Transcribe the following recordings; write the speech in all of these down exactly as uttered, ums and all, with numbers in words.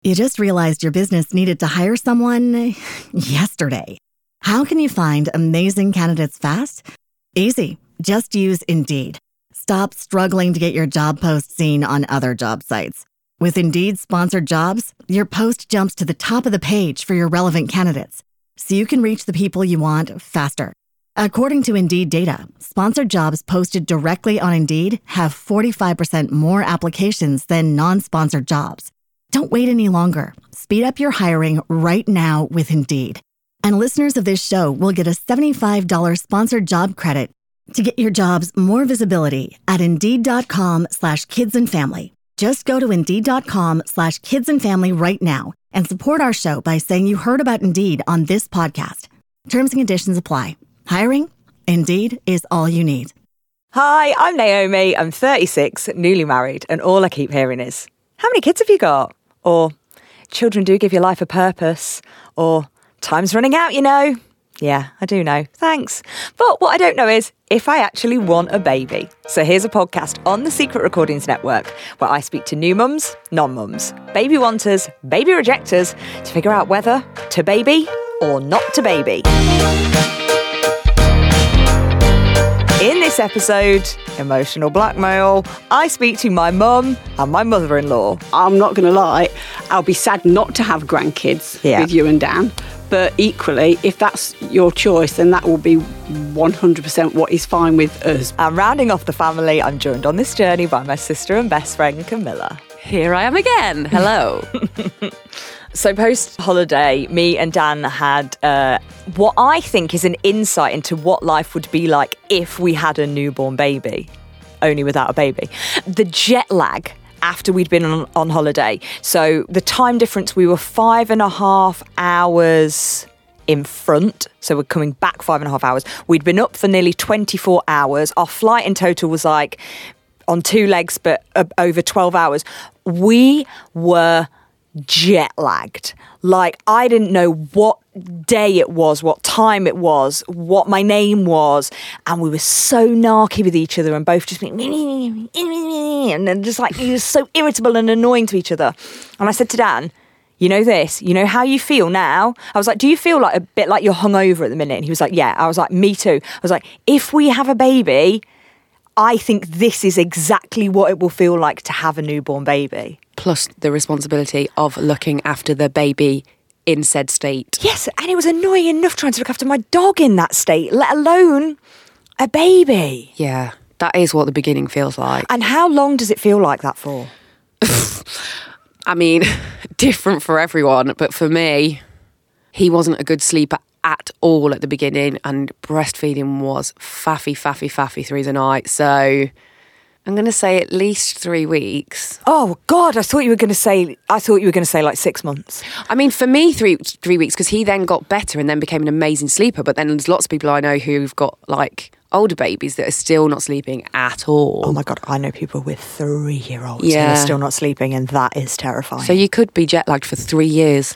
You just realized your business needed to hire someone yesterday. How can you find amazing candidates fast? Easy. Just use Indeed. Stop struggling to get your job post seen on other job sites. With Indeed sponsored jobs, your post jumps to the top of the page for your relevant candidates, so you can reach the people you want faster. According to Indeed data, sponsored jobs posted directly on Indeed have forty-five percent more applications than non-sponsored jobs. Don't wait any longer. Speed up your hiring right now with Indeed. And listeners of this show will get a seventy-five dollars sponsored job credit to get your jobs more visibility at Indeed.com slash kids and family. Just go to Indeed.com slash kids and family right now and support our show by saying you heard about Indeed on this podcast. Terms and conditions apply. Hiring? Indeed is all you need. Hi, I'm Naomi. I'm thirty-six, newly married, and all I keep hearing is, how many kids have you got? Or, children do give your life a purpose. Or, time's running out, you know. Yeah, I do know. Thanks. But what I don't know is if I actually want a baby. So here's a podcast on the Secret Recordings Network where I speak to new mums, non-mums, baby wanters, baby rejectors to figure out whether to baby or not to baby. In this episode, Emotional Blackmail, I speak to my mum and my mother-in-law. I'm not going to lie, I'll be sad not to have grandkids yeah. with you and Dan. But equally, if that's your choice, then that will be one hundred percent what is fine with us. And rounding off the family, I'm joined on this journey by my sister and best friend, Camilla. Here I am again. Hello. So post-holiday, me and Dan had uh, what I think is an insight into what life would be like if we had a newborn baby, only without a baby. The jet lag after we'd been on, on holiday. So the time difference, we were five and a half hours in front. So we're coming back five and a half hours. We'd been up for nearly twenty-four hours. Our flight in total was like on two legs, but uh, over twelve hours. We were jet lagged. Like, I didn't know what day it was, what time it was, what my name was, and we were so narky with each other and both just being and then just like, you were so irritable and annoying to each other. And I said to Dan, you know this, you know how you feel now? I was like, do you feel like a bit like you're hungover at the minute? And he was like, yeah. I was like, me too. I was like, if we have a baby, I think this is exactly what it will feel like to have a newborn baby. Plus the responsibility of looking after the baby in said state. Yes, and it was annoying enough trying to look after my dog in that state, let alone a baby. Yeah, that is what the beginning feels like. And how long does it feel like that for? I mean, different for everyone, but for me, he wasn't a good sleeper at all at the beginning, and breastfeeding was faffy, faffy, faffy through the night. So I'm going to say at least three weeks. Oh God, I thought you were going to say. I thought you were going to say like six months. I mean, for me, three three weeks because he then got better and then became an amazing sleeper. But then there's lots of people I know who've got like older babies that are still not sleeping at all. Oh my God, I know people with three-year-olds yeah. who are still not sleeping, and that is terrifying. So you could be jet lagged for three years.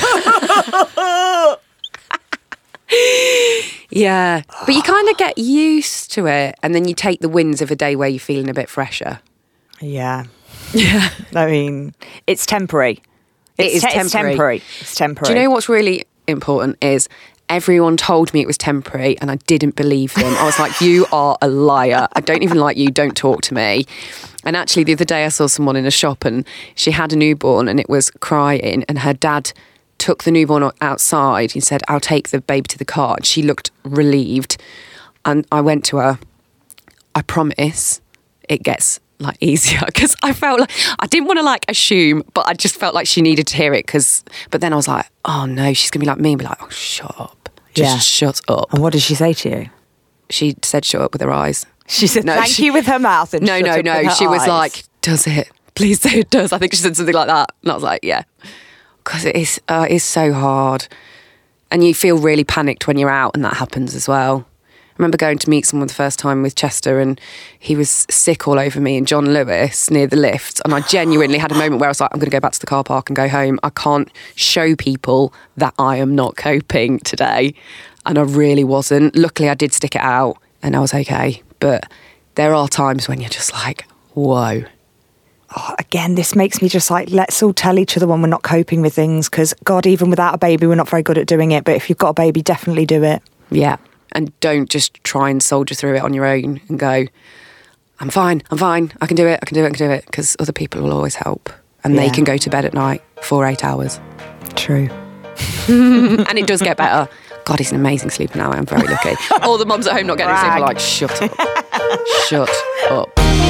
Yeah, but you kind of get used to it, and then you take the wins of a day where you're feeling a bit fresher. Yeah. Yeah. I mean, it's temporary. It's it is te- temporary. It's temporary. It's temporary. Do you know what's really important is everyone told me it was temporary and I didn't believe them. I was like, you are a liar. I don't even like you. Don't talk to me. And actually, the other day I saw someone in a shop and she had a newborn and it was crying, and her dad took the newborn outside. He said, I'll take the baby to the car. And she looked relieved. And I went to her, I promise it gets like easier, because I felt like I didn't want to like assume, but I just felt like she needed to hear it. Because, but then I was like, oh no, she's gonna be like me and be like, oh, shut up, just yeah. shut up. And what did she say to you? She said, shut up with her eyes. She said, no, thank she, you with her mouth. And no, shut no, up no. with her She was eyes. like, does it? Please say it does. I think she said something like that, and I was like, yeah, because it is, uh, it is so hard, and you feel really panicked when you're out, and that happens as well. I remember going to meet someone the first time with Chester, and he was sick all over me, and John Lewis near the lift, and I genuinely had a moment where I was like, I'm going to go back to the car park and go home. I can't show people that I am not coping today, and I really wasn't. Luckily, I did stick it out, and I was okay, but there are times when you're just like, whoa. oh, again, this makes me just like, let's all tell each other when we're not coping with things, because God, even without a baby, we're not very good at doing it. But if you've got a baby, definitely do it. Yeah. And don't just try and soldier through it on your own and go, I'm fine, I'm fine, I can do it, I can do it, I can do it. Because other people will always help. And Yeah. they can go to bed at night for eight hours. True. And it does get better. God, he's an amazing sleeper now. I'm very lucky. All the mums at home not getting sleep are like, shut up. Shut up.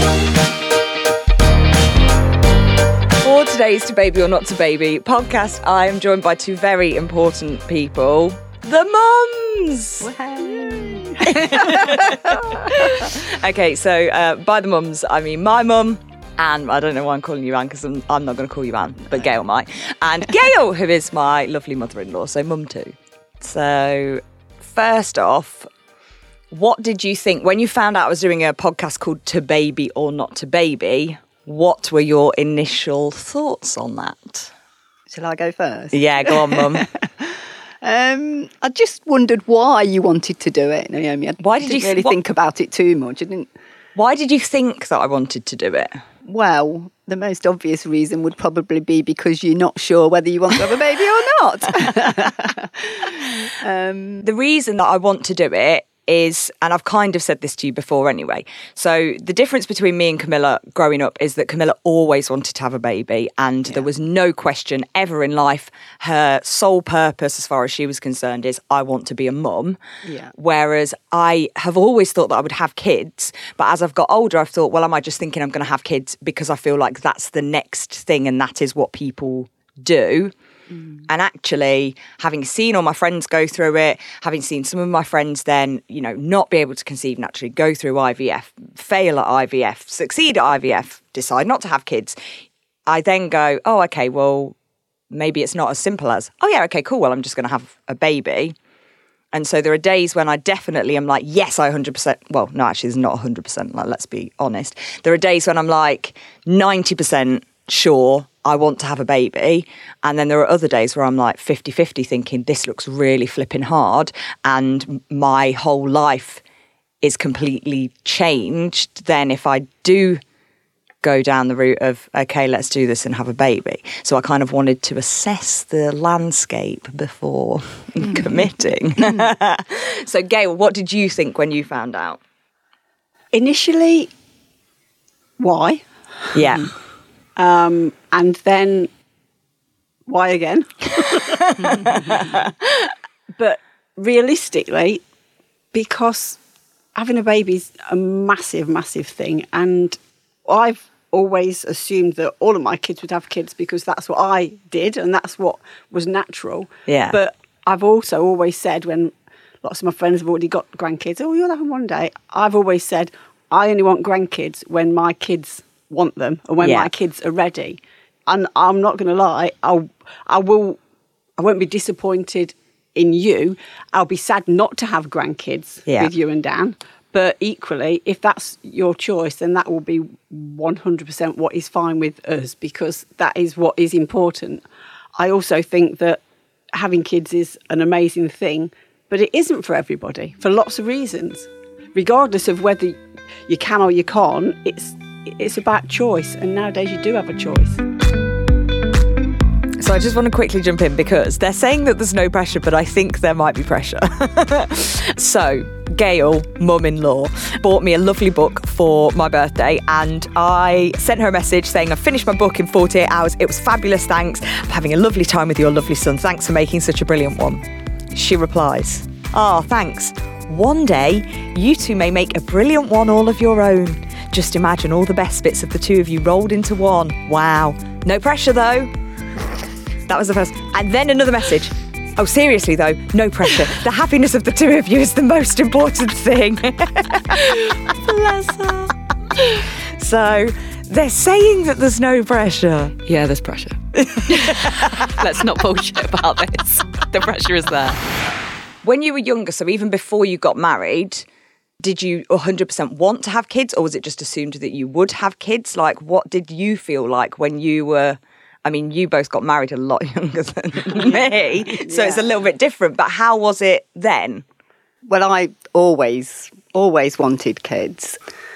For today's To Baby or Not To Baby podcast, I am joined by two very important people. The mums! Okay, so uh, by the mums, I mean my mum, and I don't know why I'm calling you Anne, because I'm, I'm not going to call you Anne, but Gail might. And Gail, who is my lovely mother-in-law, so mum too. So first off, what did you think when you found out I was doing a podcast called To Baby or Not To Baby? What were your initial thoughts on that? Shall I go first? Yeah, go on, mum. Um, I just wondered why you wanted to do it, Naomi. I Why did didn't you- really what- think about it too much. I didn't. Why did you think that I wanted to do it? Well, the most obvious reason would probably be because you're not sure whether you want to have a baby or not. um, The reason that I want to do it is, and I've kind of said this to you before anyway, so the difference between me and Camilla growing up is that Camilla always wanted to have a baby, and there was no question ever in life her sole purpose as far as she was concerned is I want to be a mum. Yeah. Whereas I have always thought that I would have kids, but as I've got older I've thought, well, am I just thinking I'm going to have kids because I feel like that's the next thing and that is what people do? And actually, having seen all my friends go through it, having seen some of my friends then, you know, not be able to conceive naturally, go through I V F, fail at I V F, succeed at I V F, decide not to have kids, I then go, oh, okay, well, maybe it's not as simple as, oh, yeah, okay, cool, well, I'm just going to have a baby. And so there are days when I definitely am like, yes, I one hundred percent, well, no, actually, it's not one hundred percent, like, let's be honest. There are days when I'm like ninety percent sure I want to have a baby. And then there are other days where I'm like fifty-fifty thinking this looks really flipping hard and my whole life is completely changed then if I do go down the route of, okay, let's do this and have a baby. So I kind of wanted to assess the landscape before committing. So Gail, what did you think when you found out? Initially, why? Yeah. Um, and then, why again? But realistically, because having a baby is a massive, massive thing. And I've always assumed that all of my kids would have kids because that's what I did and that's what was natural. Yeah. But I've also always said, when lots of my friends have already got grandkids, oh, you'll have them one day. I've always said, I only want grandkids when my kids want them and when Yeah. my kids are ready. And I'm not going to lie, I'll, I will, I won't be disappointed in you. I'll be sad not to have grandkids Yeah. with you and Dan. But equally, if that's your choice, then that will be one hundred percent what is fine with us because that is what is important. I also think that having kids is an amazing thing, but it isn't for everybody for lots of reasons. Regardless of whether you can or you can't, it's it's about choice, and nowadays you do have a choice. So I just want to quickly jump in because they're saying that there's no pressure, but I think there might be pressure. So Gail, mum-in-law, bought me a lovely book for my birthday and I sent her a message saying I've finished my book in forty-eight hours. It was fabulous, thanks. I'm having a lovely time with your lovely son. Thanks for making such a brilliant one. She replies, ah, oh, thanks. One day, you two may make a brilliant one all of your own. Just imagine all the best bits of the two of you rolled into one. Wow. No pressure, though. That was the first. And then another message. Oh, seriously, though, no pressure. The happiness of the two of you is the most important thing. Bless her. So, they're saying that there's no pressure. Yeah, there's pressure. Let's not bullshit about this. The pressure is there. When you were younger, so even before you got married, did you one hundred percent want to have kids, or was it just assumed that you would have kids? Like, what did you feel like when you were... I mean, you both got married a lot younger than me, so Yeah. it's a little bit different. But how was it then? Well, I always, always wanted kids.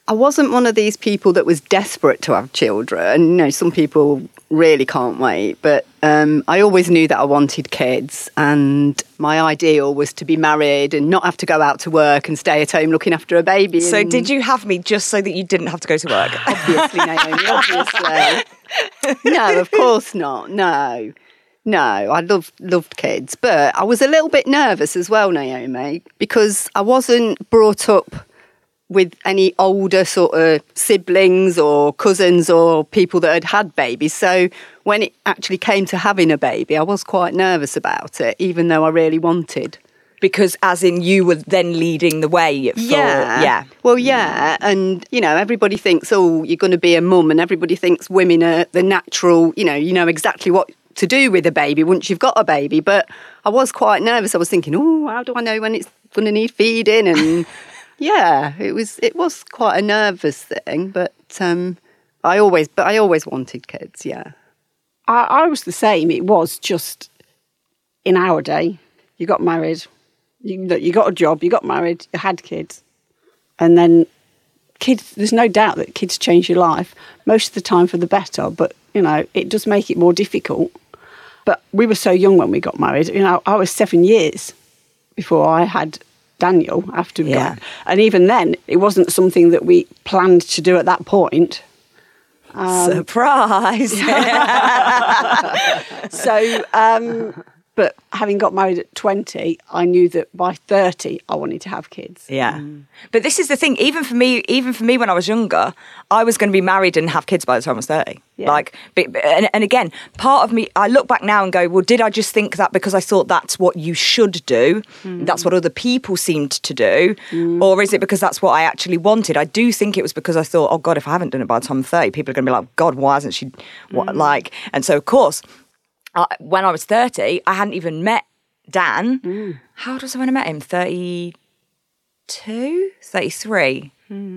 I wasn't one of these people that was desperate to have children. You know, some people really can't wait, but um, I always knew that I wanted kids, and my ideal was to be married and not have to go out to work and stay at home looking after a baby. So and did you have me just so that you didn't have to go to work? Obviously, Naomi, obviously. No, of course not. No. No, I loved, loved kids, but I was a little bit nervous as well, Naomi, because I wasn't brought up with any older sort of siblings or cousins or people that had had babies. So when it actually came to having a baby, I was quite nervous about it, even though I really wanted. Because as in you were then leading the way for... Yeah. yeah. Well, yeah. And, you know, everybody thinks, oh, you're going to be a mum, and everybody thinks women are the natural, you know, you know exactly what to do with a baby once you've got a baby. But I was quite nervous. I was thinking, oh, how do I know when it's going to need feeding? And yeah, it was it was quite a nervous thing. But um, I always but I always wanted kids. Yeah, I, I was the same. It was just in our day, you got married, you you got a job, you got married, you had kids, and then kids. There's no doubt that kids change your life most of the time for the better. But you know, it does make it more difficult. But we were so young when we got married. You know, I was seven years before I had Daniel after we Yeah. got, and even then, it wasn't something that we planned to do at that point. Um, Surprise! so, um, but having got married at twenty, I knew that by thirty, I wanted to have kids. Yeah. But this is the thing, even for me, even for me when I was younger, I was going to be married and have kids by the time I was thirty. Yeah. Like, but, but- and, and again, part of me, I look back now and go, well, did I just think that because I thought that's what you should do? That's what other people seemed to do? Or is it because that's what I actually wanted? I do think it was because I thought, oh God, if I haven't done it by the time I'm thirty, people are going to be like, God, why hasn't she, what, like, and so of course, I, when I was thirty, I hadn't even met Dan. How old was I when I met him? thirty-two? thirty-three?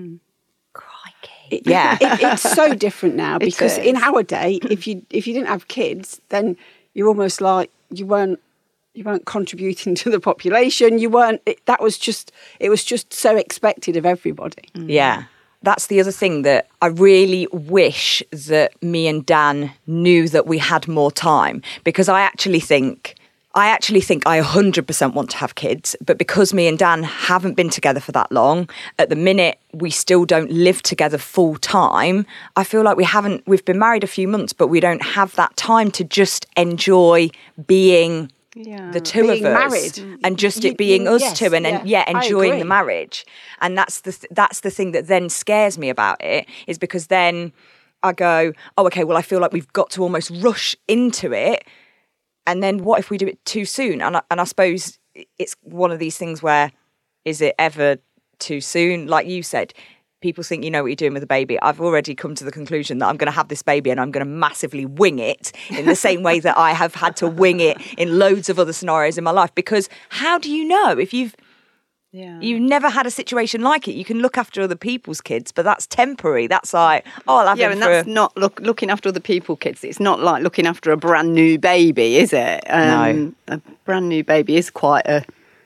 Crikey. It- Yeah. it- it's so different now It because is. in our day, if you if you didn't have kids, then you're almost like you weren't you weren't contributing to the population. You weren't. It, that was just it was just so expected of everybody. Yeah. That's the other thing that I really wish that me and Dan knew that we had more time, because I actually think I actually think I one hundred percent want to have kids, but because me and Dan haven't been together for that long, at the minute we still don't live together full time. I feel like we haven't we've been married a few months, but we don't have that time to just enjoy being yeah. the two Being of us married. and just You- it being you- us yes, two and, and yeah, yeah, I enjoying agree. the marriage. And that's the th- that's the thing that then scares me about it, is because then I go, oh, okay, well, I feel like we've got to almost rush into it. And then what if we do it too soon? And I, and I suppose it's one of these things where, is it ever too soon? Like you said, people think you know what you're doing with a baby. I've already come to the conclusion that I'm going to have this baby and I'm going to massively wing it in the same way that I have had to wing it in loads of other scenarios in my life. Because how do you know if you've Yeah. you've never had a situation like it? You can look after other people's kids, but that's temporary. That's like, oh, I'll have Yeah, him and for that's a- not look, looking after other people, kids. It's not like looking after a brand new baby, is it? Um, no. A brand new baby is quite a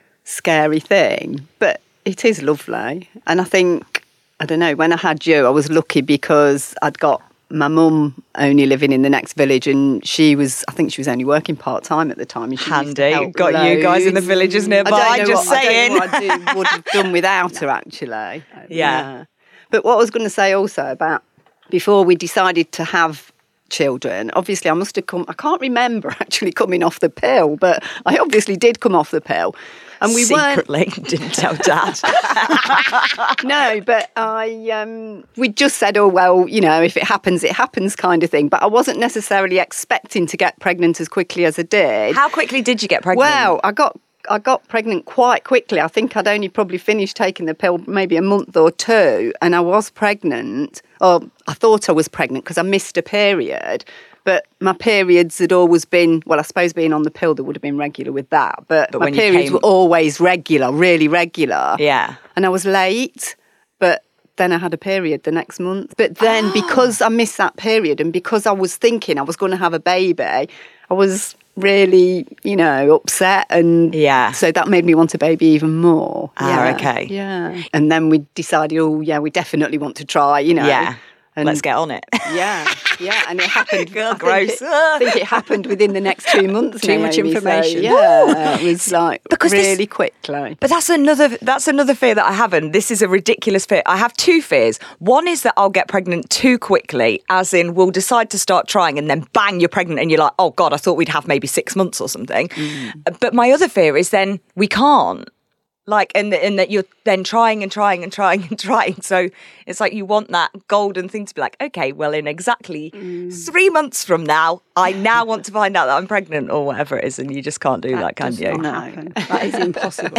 scary thing, but it is lovely. And I think, I don't know, when I had you, I was lucky because I'd got my mum only living in the next village, and she was, I think she was only working part-time at the time. And she used to handy. help Got you guys in the loads. villages I nearby. don't know Just what, saying. I don't know what I do, would have done without her, actually. Yeah. But what I was going to say also about before we decided to have children, obviously I must have come, I can't remember actually coming off the pill, but I obviously did come off the pill. And we secretly didn't tell Dad. weren't. No, but I, um, we just said, oh, well, you know, if it happens, it happens kind of thing. But I wasn't necessarily expecting to get pregnant as quickly as I did. How quickly did you get pregnant? Well, I got I got pregnant quite quickly. I think I'd only probably finished taking the pill maybe a month or two, and I was pregnant. Or I thought I was pregnant because I missed a period. But my periods had always been, well, I suppose being on the pill, there would have been regular with that. But, But my when you periods came- were always regular, really regular. Yeah. And I was late, but then I had a period the next month. But Ah. then because I missed that period and because I was thinking I was going to have a baby, I was really, you know, upset, and Yeah. so that made me want a baby even more. Ah, yeah. okay. Yeah. And then we decided, oh, yeah, we definitely want to try, you know. Yeah. And Let's get on it. Yeah, yeah, and it happened. God, I think gross. It, I think it happened within the next two months. Too much Naomi, so, information. yeah, it was like Because this- really quickly. But that's another that's another fear that I have, and this is a ridiculous fear. I have two fears. One is that I'll get pregnant too quickly, as in we'll decide to start trying and then bang, you're pregnant and you're like, oh God, I thought we'd have maybe six months or something. Mm. But my other fear is then we can't. Like, and, and that you're then trying and trying and trying and trying. So it's like you want that golden thing to be like, okay, well, in exactly mm. three months from now, I now want to find out that I'm pregnant or whatever it is. And you just can't do that, That can does you? not happen. That is impossible.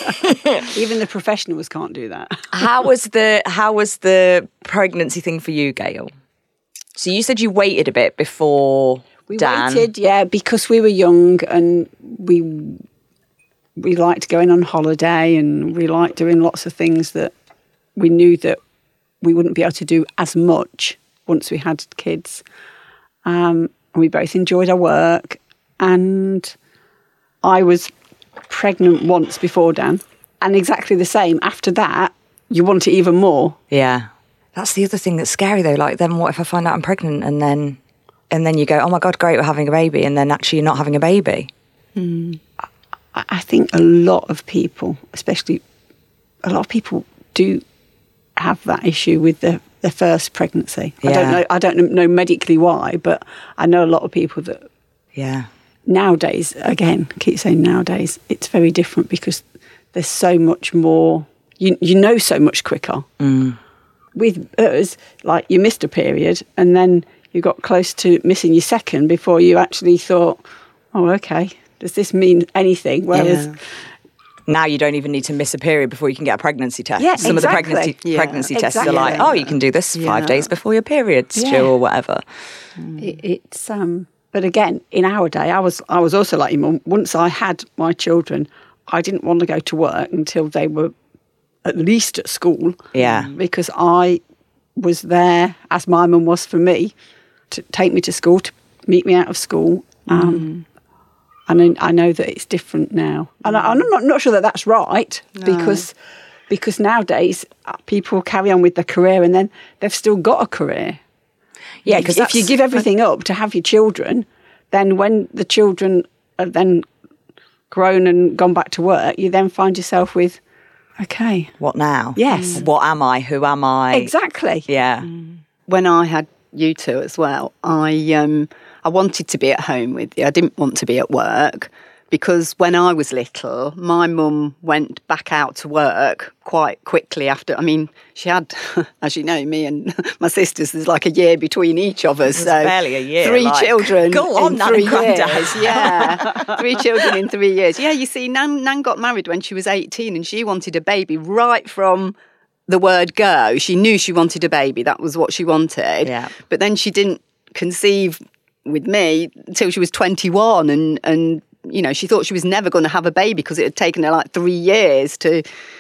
Even the professionals can't do that. How was the how was the pregnancy thing for you, Gail? So you said you waited a bit before We Dan. waited, yeah, because we were young and we we liked going on holiday and we liked doing lots of things that we knew that we wouldn't be able to do as much once we had kids. Um, and we both enjoyed our work, and I was pregnant once before Dan, and exactly the same after that. You want it even more. Yeah, that's the other thing that's scary though. Like, then what if I find out I'm pregnant and then and then you go, oh my God, great, we're having a baby, and then actually you're not having a baby. Mm. I think a lot of people, especially a lot of people, do have that issue with their, their first pregnancy. Yeah. I don't know. I don't know medically why, but I know a lot of people that Yeah. nowadays. Again, I keep saying nowadays, it's very different because there's so much more. You you know so much quicker. Mm. With us, like you missed a period, and then you got close to missing your second before you actually thought, oh, okay. Does this mean anything? Whereas Yeah. Now you don't even need to miss a period before you can get a pregnancy test. Yeah, Some exactly. of the pregnancy Yeah. pregnancy tests are Exactly. like, oh, you can do this five Yeah. days before your period's Yeah. due or whatever. It, it's um but again, in our day, I was I was also like your mum. Once I had my children, I didn't want to go to work until they were at least at school. Yeah. Because I was there, as my mum was for me, to take me to school, to meet me out of school. Um, Mm. And I, I know that it's different now, and I, I'm not not sure that that's right because because nowadays uh, people carry on with their career and then they've still got a career. Yeah, If- because if you give everything up to have your children, then when the children are then grown and gone back to work, you then find yourself with, okay, what now? Yes. What am I? Who am I? exactly. Yeah. When I had you two as well, I um I wanted to be at home with you. I didn't want to be at work because when I was little, my mum went back out to work quite quickly after. I mean, she had, as you know, me and my sisters. There's like a year between each of us, so barely a year, Three like, children. go on, in Nan three and Grandad. years. Yeah, three children in three years. Yeah, you see, Nan Nan got married when she was eighteen, and she wanted a baby right from the word go. She knew she wanted a baby. That was what she wanted. Yeah. But then she didn't conceive with me until she was twenty-one, and and you know, she thought she was never going to have a baby because it had taken her like three years to.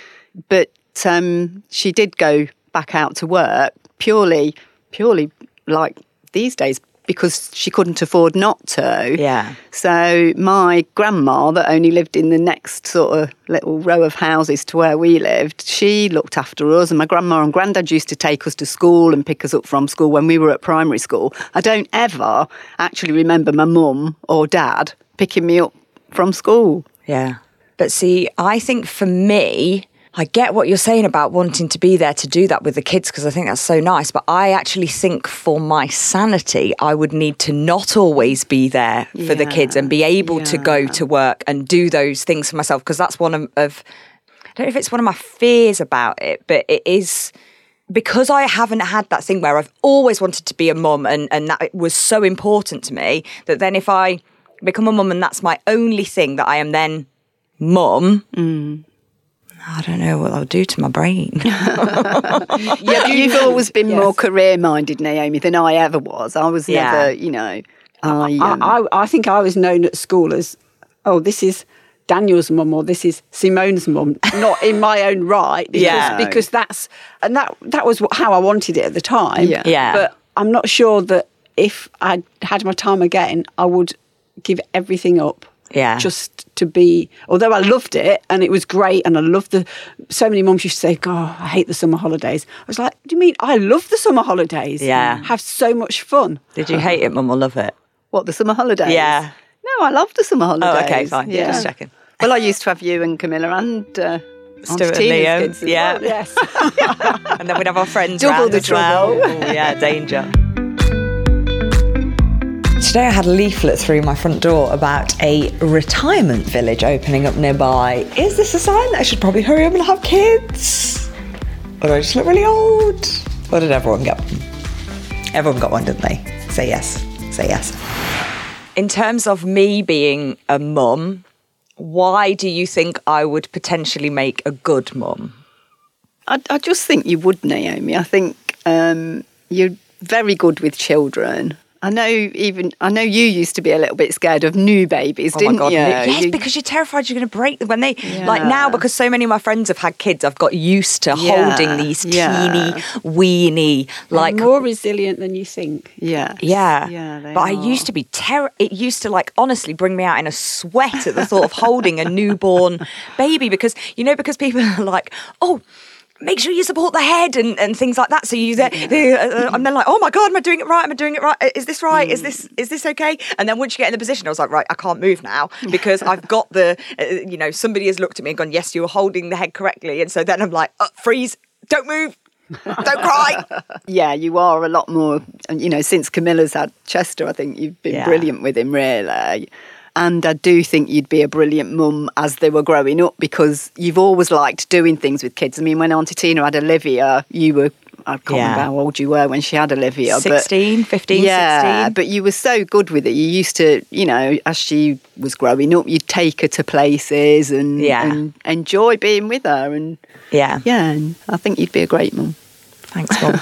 But um, she did go back out to work purely, purely like these days, because she couldn't afford not to. Yeah. So my grandma, that only lived in the next sort of little row of houses to where we lived, she looked after us. And my grandma and granddad used to take us to school and pick us up from school when we were at primary school. I don't ever actually remember my mum or dad picking me up from school. Yeah. But see, I think for me, I get what you're saying about wanting to be there to do that with the kids because I think that's so nice. But I actually think for my sanity, I would need to not always be there for the Yeah. kids and be able to go Yeah. to work and do those things for myself because that's one of, of, I don't know if it's one of my fears about it, but it is because I haven't had that thing where I've always wanted to be a mum and, and that it was so important to me that then if I become a mum and that's my only thing that I am then mum, mm. I don't know what I'll do to my brain. Yeah, you've always been Yes. more career-minded, Naomi, than I ever was. I was Yeah. never, you know, I, um, I, I, I think I was known at school as, oh, this is Daniel's mum or this is Simone's mum, not in my own right. Because, Yeah. because that's, and that that was what, how I wanted it at the time. Yeah. Yeah. But I'm not sure that if I had my time again, I would give everything up. Yeah. Just to be, although I loved it and it was great and I loved the, so many mums used to say, God, I hate the summer holidays. I was like, what do you mean? I love the summer holidays. Yeah. Have so much fun. Did you hate it, Mum, or love it? What, the summer holidays? Yeah. No, I love the summer holidays. Oh, okay, fine. Yeah. Just checking. Well, I used to have you and Camilla and uh, Stuart and Tina's Liam. kids as Yeah. well. Yes. And then we'd have our friends Double round the as well. trouble. Oh, yeah, danger. Today I had a leaflet through my front door about a retirement village opening up nearby. Is this a sign that I should probably hurry up and have kids? Or do I just look really old? Or did everyone get one? Everyone got one, didn't they? Say yes. Say yes. In terms of me being a mum, why do you think I would potentially make a good mum? I, I just think you would, Naomi. I think um, you're very good with children. I know even I know you used to be a little bit scared of new babies, Oh didn't my God. you? Yes, You- because you're terrified you're going to break them. When they, Yeah. like now, because so many of my friends have had kids, I've got used to Yeah. holding these Yeah. teeny, weeny, like, more resilient than you think. yeah, yeah. yeah. They But I are. used to be terror. It used to like honestly bring me out in a sweat at the thought of holding a newborn baby because, you know, because people are like, oh, make sure you support the head and, and things like that. So you, uh, uh, I'm then like, oh my God, am I doing it right? Am I doing it right? Is this right? Is this is this okay? And then once you get in the position, I was like, right, I can't move now because I've got the, uh, you know, somebody has looked at me and gone, yes, you were holding the head correctly. And so then I'm like, oh, freeze, don't move, don't cry. Yeah, you are a lot more. And you know, since Camilla's had Chester, I think you've been Yeah. brilliant with him, really. And I do think you'd be a brilliant mum as they were growing up because you've always liked doing things with kids. I mean, when Auntie Tina had Olivia, you were, I can't Yeah. remember how old you were when she had Olivia. sixteen, fifteen, yeah, sixteen. but you were so good with it. You used to, you know, as she was growing up, you'd take her to places and, Yeah. and enjoy being with her. And Yeah. yeah, and I think you'd be a great mum. Thanks, Mum.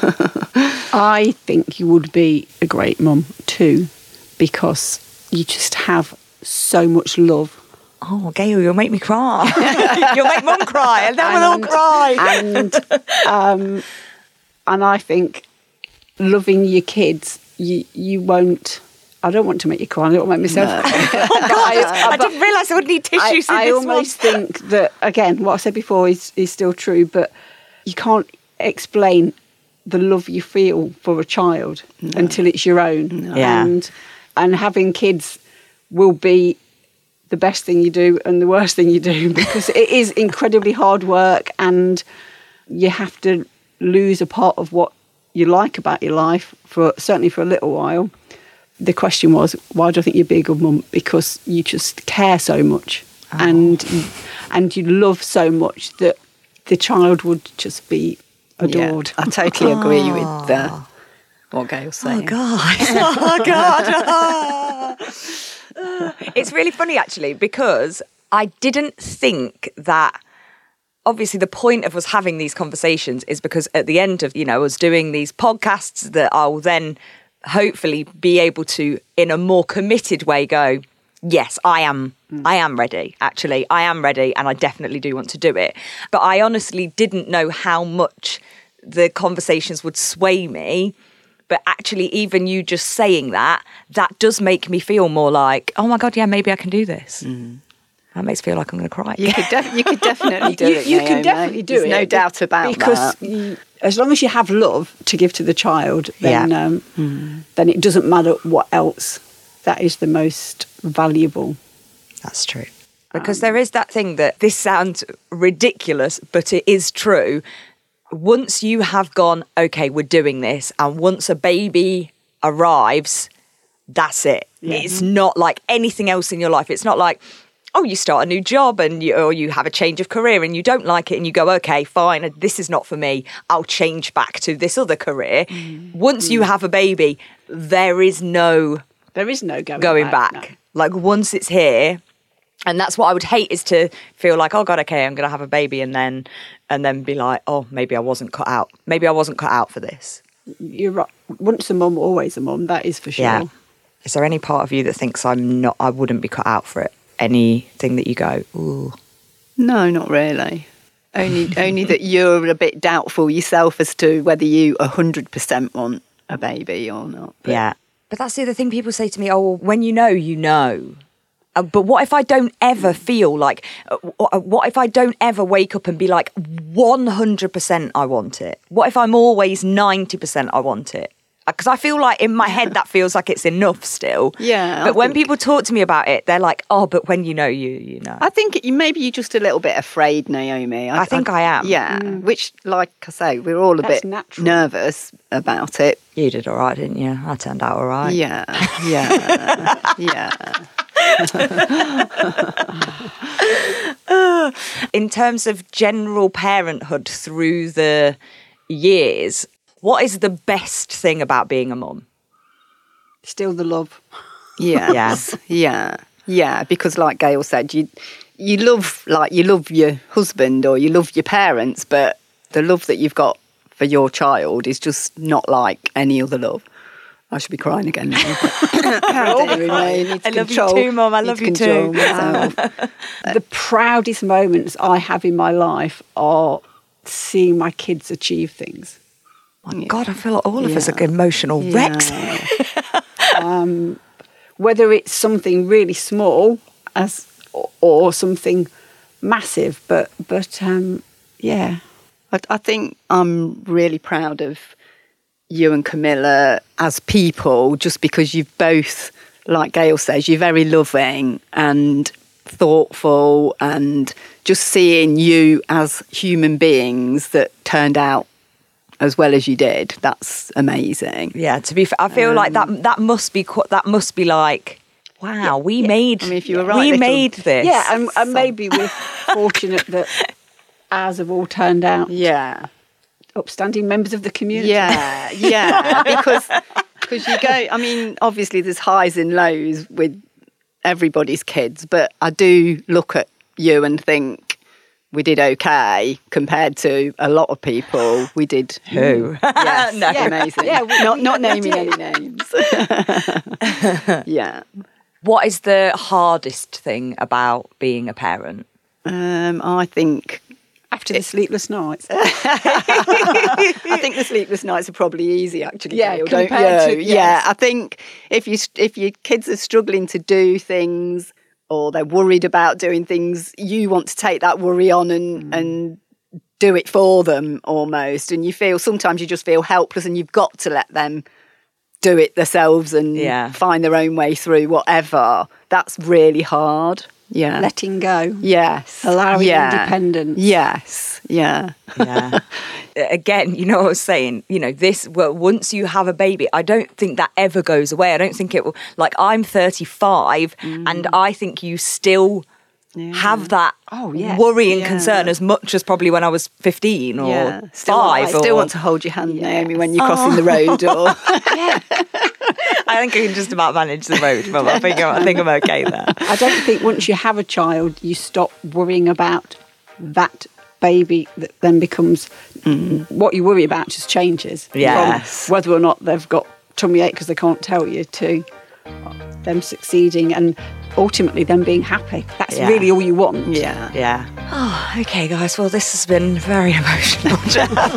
I think you would be a great mum too because you just have so much love. Oh, Gail, you'll make me cry. You'll make Mum cry, and then we'll all And- cry. and um, and I think loving your kids, you you won't. I don't want to make you cry. I don't want to make myself cry. Oh, God, I didn't realise I would need I, tissues in I this almost one. think that again, what I said before is is still true, but you can't explain the love you feel for a child until it's your own. Yeah. And and having kids will be the best thing you do and the worst thing you do because it is incredibly hard work and you have to lose a part of what you like about your life for certainly for a little while. The question was, why do I think you'd be a good mum? Because you just care so much and and you love so much that the child would just be adored. Yeah, I totally agree with uh, what Gail's saying. Oh, God. Oh, God. It's really funny, actually, because I didn't think that... Obviously, the point of us having these conversations is because at the end of, you know, us doing these podcasts that I'll then hopefully be able to, in a more committed way, go, yes, I am, mm. I am ready, actually. I am ready and I definitely do want to do it. But I honestly didn't know how much the conversations would sway me. But actually, even you just saying that, that does make me feel more like, oh my God, yeah, maybe I can do this. Mm. That makes me feel like I'm going to cry. You could, def- you could definitely do you, it. You Naomi. can definitely do There's it. no doubt about because that. Because you, as long as you have love to give to the child, then Yeah. um, mm. then it doesn't matter what else. That is the most valuable. That's true. Because um, there is that thing that this sounds ridiculous, but it is true. Once you have gone, okay, we're doing this, and once a baby arrives, that's it. Yeah. It's not like anything else in your life. It's not like, oh, you start a new job and you, or you have a change of career and you don't like it and you go, okay, fine, this is not for me. I'll change back to this other career. Mm. Once mm. you have a baby, there is no... There is no going, going back. back. No. Like once it's here, and that's what I would hate is to feel like, oh God, okay, I'm going to have a baby and then and then be like, oh, maybe I wasn't cut out. Maybe I wasn't cut out for this. You're right. Once a mum, always a mum. That is for sure. Yeah. Is there any part of you that thinks I'm not? I wouldn't be cut out for it? Anything that you go, ooh? No, not really. Only, only that you're a bit doubtful yourself as to whether you one hundred percent want a baby or not. But yeah. But that's the other thing people say to me, oh, well, when you know, you know. Uh, but what if I don't ever feel like, uh, what if I don't ever wake up and be like, one hundred percent I want it? What if I'm always ninety percent I want it? Because I feel like in my head that feels like it's enough still. Yeah. But I when think- people talk to me about it, they're like, oh, but when you know, you you know. I think you, maybe you're just a little bit afraid, Naomi. I think I am. Yeah, which, like I say, we're all a That's bit natural. nervous about it. You did all right, didn't you? I turned out all right. Yeah, yeah, yeah. In terms of general parenthood through the years, what is the best thing about being a mum? Still the love. Yes, yeah, yeah. Because, like Gail said, you you love like you love your husband or you love your parents, but the love that you've got for your child is just not like any other love. I should be crying again now. How dare we, May? Need to I love you control- too, Mum. I need love to you control too. myself. The proudest moments I have in my life are seeing my kids achieve things. My God, I feel like all of us Yeah. are emotional wrecks. Whether it's something really small as or, or something massive, but but um, yeah, I, I think I'm really proud of you and Camilla as people, just because you've both, like Gail says, you're very loving and thoughtful, and just seeing you as human beings that turned out as well as you did, that's amazing. Yeah, to be fair, I feel like that that must be qu- that must be like, wow, we made I mean, if you were right, we little- made this. yeah, and, and maybe we're fortunate that ours have all turned out Yeah. upstanding members of the community. Yeah, yeah, because because you go. I mean, obviously there's highs and lows with everybody's kids, but I do look at you and think we did okay compared to a lot of people. We did. Who? Yes, No. Yeah, amazing. yeah, we- not not we naming did. any names. Yeah. What is the hardest thing about being a parent? Um, I think After the sleepless nights. I think the sleepless nights are probably easy, actually. Yeah, Gail, don't compared you? to- Yeah, yes. I think if you if your kids are struggling to do things or they're worried about doing things, you want to take that worry on and Mm. and do it for them almost. And you feel sometimes you just feel helpless, and you've got to let them do it themselves and Yeah. find their own way through whatever. That's really hard. Yeah. Letting go. yes. Allowing yeah. independence. Yes. Yeah. Yeah. Again, you know what I was saying? You know, this, well, once you have a baby, I don't think that ever goes away. I don't think it will, like, I'm thirty-five and I think you still have that Oh, yeah. worry and Yeah. concern as much as probably when I was fifteen or Yeah, still, five. I still or, want to hold your hand, Naomi, when you're crossing the road. Or I think I can just about manage the road, Mum. I think I'm, I think I'm okay there. I don't think once you have a child, you stop worrying about that baby that then becomes what you worry about just changes. Yes. From whether or not they've got tummy ache because they can't tell you to them succeeding and ultimately them being happy. That's Yeah. really all you want. yeah, Yeah. Oh, okay, guys. Well, this has been very emotional chat.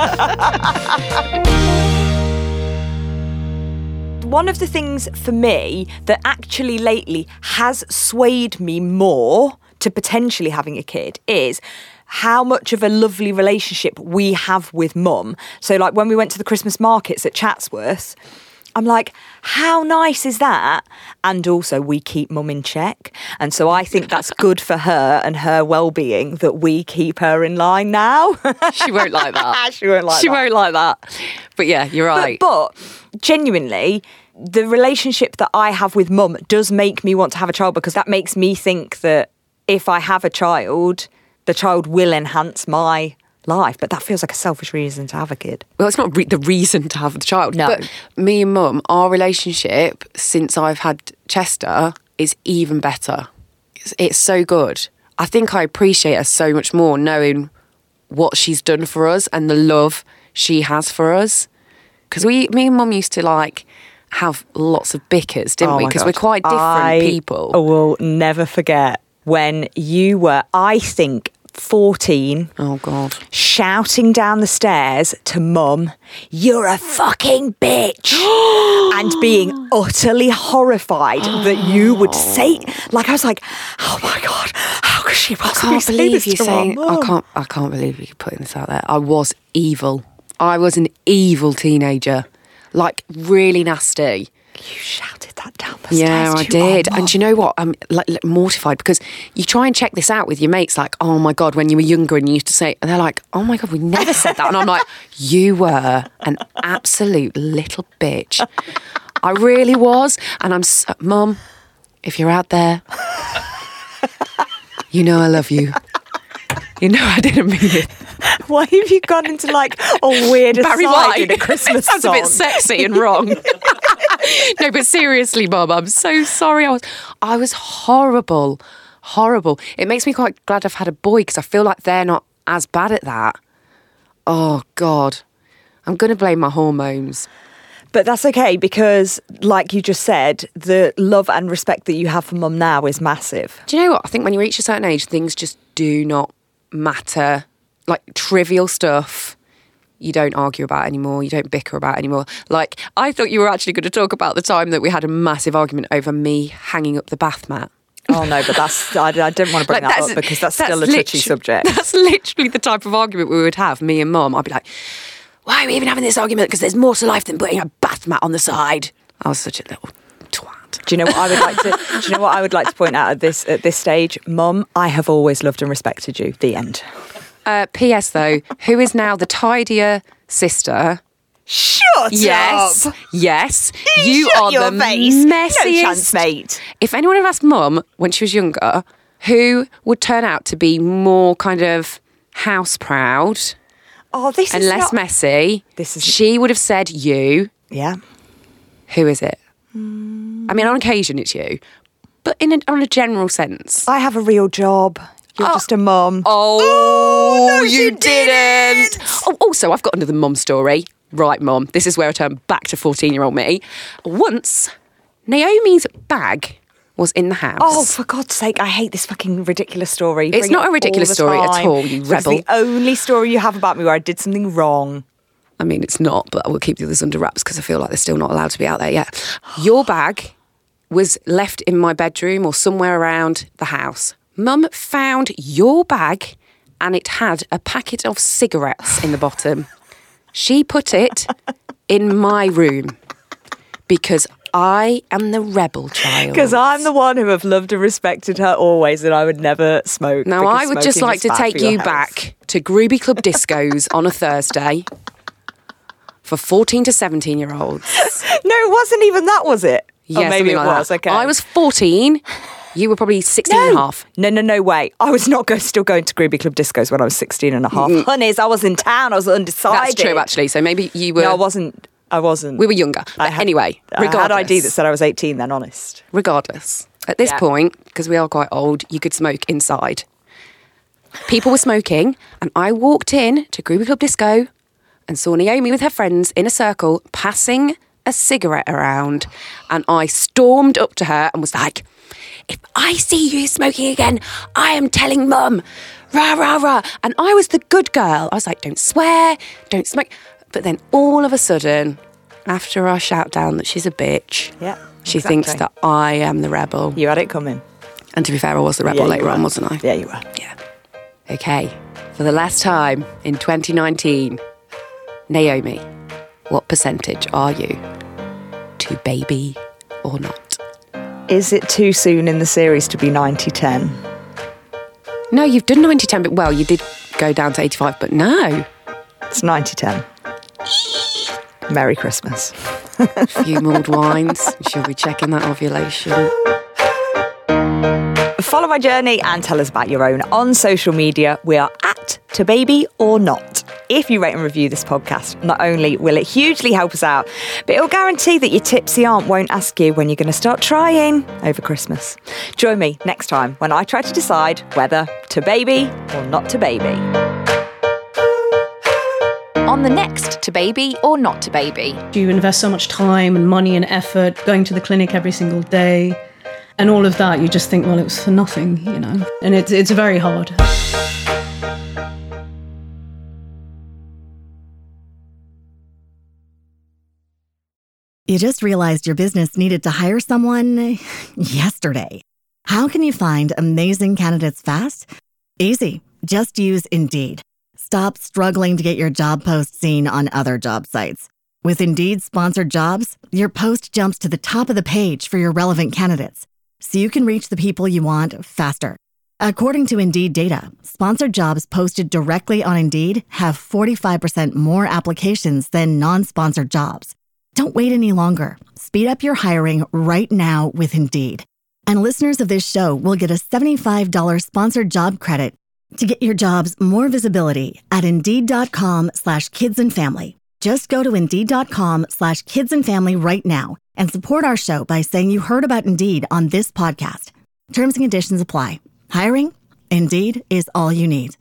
One of the things for me that actually lately has swayed me more to potentially having a kid is how much of a lovely relationship we have with Mum. So, like, when we went to the Christmas markets at Chatsworth, I'm like, how nice is that? And also, we keep Mum in check. And so I think that's good for her and her well-being that we keep her in line now. She won't like that. She won't like she that. won't like that. But yeah, you're right. But, but genuinely, the relationship that I have with Mum does make me want to have a child, because that makes me think that if I have a child, the child will enhance my life. But that feels like a selfish reason to have a kid. Well, it's not re- the reason to have the child. No. But me and Mum, our relationship since I've had Chester is even better. It's, it's so good. I think I appreciate her so much more knowing what she's done for us and the love she has for us. Because we, me and Mum used to like have lots of bickers, didn't Oh we? my Because God. we're quite different I people. will never forget when you were, I think, fourteen. Oh, God. Shouting down the stairs to mum, "You're a fucking bitch," and being utterly horrified that you would say, like, I was like, oh my God, how could she I possibly can't say believe this you to saying, our I mum? can't, I can't believe you putting this out there. I was evil. I was an evil teenager. Like, really nasty. You shouted that down the Yeah, stairs I to our did. mum. And do you know what? I'm like, like mortified because you try and check this out with your mates, like, oh my God, when you were younger and you used to say, and they're like, oh my God, we never said that. And I'm like, you were an absolute little bitch. I really was. And I'm, so, Mum, if you're out there, you know I love you. You know I didn't mean it. Why have you gone into like a weird Barry aside White in a Christmas Sounds song? a bit sexy and wrong. No, but seriously, Mum, I'm so sorry. I was, I was horrible, horrible. It makes me quite glad I've had a boy because I feel like they're not as bad at that. Oh God, I'm going to blame my hormones. But that's okay because, like you just said, the love and respect that you have for mum now is massive. Do you know what? I think when you reach a certain age, things just do not matter. Like trivial stuff, you don't argue about anymore. You don't bicker about anymore. Like, I thought you were actually going to talk about the time that we had a massive argument over me hanging up the bath mat. Oh no, but that's I, I didn't want to bring Like, that up because that's, still a lit- touchy subject. That's literally the type of argument we would have, me and Mum. I'd be like, why are we even having this argument? Because there's more to life than putting a bath mat on the side. I was such a little twat. Do you know what I would like to? Do you know what I would like to point out at this at this stage, Mum? I have always loved and respected you. The end. Uh, P S though, who is now the tidier sister? Shut Yes, up! yes. You Shut are your the face. messiest. No chance, mate. If anyone had asked Mum when she was younger, who would turn out to be more kind of house proud Oh, this and is less not... messy, This is- she would have said you. Yeah. Who is it? I mean, on occasion it's you, but in a, on a general sense. I have a real job. You're Oh. just a mum. Oh, no, you she didn't. Oh, also, I've got another mum story. Right, Mum. This is where I turn back to fourteen-year-old me. Once, Naomi's bag was in the house. Oh, for God's sake, I hate this fucking ridiculous story. You It's bring not it a ridiculous all the story at time. all, you It's rebel. the only story you have about me where I did something wrong. I mean, it's not, but I will keep the others under wraps because I feel like they're still not allowed to be out there yet. Your bag was left in my bedroom or somewhere around the house. Mum found your bag and it had a packet of cigarettes in the bottom. She put it in my room because I am the rebel child. Because I'm the one who have loved and respected her always, and I would never smoke. Now, because I would just smoking like is to bad take for your you health. back to Groovy Club Discos on a Thursday for fourteen to seventeen year olds. No, it wasn't even that, was it? Yeah, or maybe it something like was. that. Okay, I was fourteen. You were probably sixteen no. and a half. No, no, no way. I was not go- still going to Groovy Club Discos when I was sixteen and a half. Honeys, I was in town. I was undecided. That's true, actually. So maybe you were. No, I wasn't. I wasn't. We were younger. I But had- anyway, I regardless. had I D that said I was eighteen then, honest. Regardless, at this Yeah. point, because we are quite old, you could smoke inside. People were smoking, and I walked in to Groovy Club Disco and saw Naomi with her friends in a circle passing a cigarette around. And I stormed up to her and was like, if I see you smoking again, I am telling Mum. Rah, rah, rah. And I was the good girl. I was like, don't swear, don't smoke. But then all of a sudden, after I shout down that she's a bitch, Yeah, she exactly. thinks that I am the rebel. You had it coming. And to be fair, I was the rebel Yeah, you later were. on, wasn't I? Yeah, you were. Yeah. Okay. For the last time in twenty nineteen, Naomi, what percentage are you to baby or not? Is it too soon in the series to be ninety ten? No, you've done ninety ten, but well, you did go down to eighty-five, but no. It's ninety ten. Merry Christmas. A few mulled wines. She'll be checking that ovulation. Follow my journey and tell us about your own on social media. We are at To Baby or Not. If you rate and review this podcast, not only will it hugely help us out, but it'll guarantee that your tipsy aunt won't ask you when you're going to start trying over Christmas. Join me next time when I try to decide whether to baby or not to baby. On the next To Baby or Not to Baby. You invest so much time and money and effort going to the clinic every single day, and all of that, you just think, well, it was for nothing, you know, and it's it's very hard. You just realized your business needed to hire someone yesterday. How can you find amazing candidates fast? Easy. Just use Indeed. Stop struggling to get your job post seen on other job sites. With Indeed sponsored jobs, your post jumps to the top of the page for your relevant candidates, so you can reach the people you want faster. According to Indeed data, sponsored jobs posted directly on Indeed have forty-five percent more applications than non-sponsored jobs. Don't wait any longer. Speed up your hiring right now with Indeed. And listeners of this show will get a seventy-five dollars sponsored job credit to get your jobs more visibility at Indeed.com slash kids and family. Just go to Indeed.com slash kids and family right now and support our show by saying you heard about Indeed on this podcast. Terms and conditions apply. Hiring? Indeed is all you need.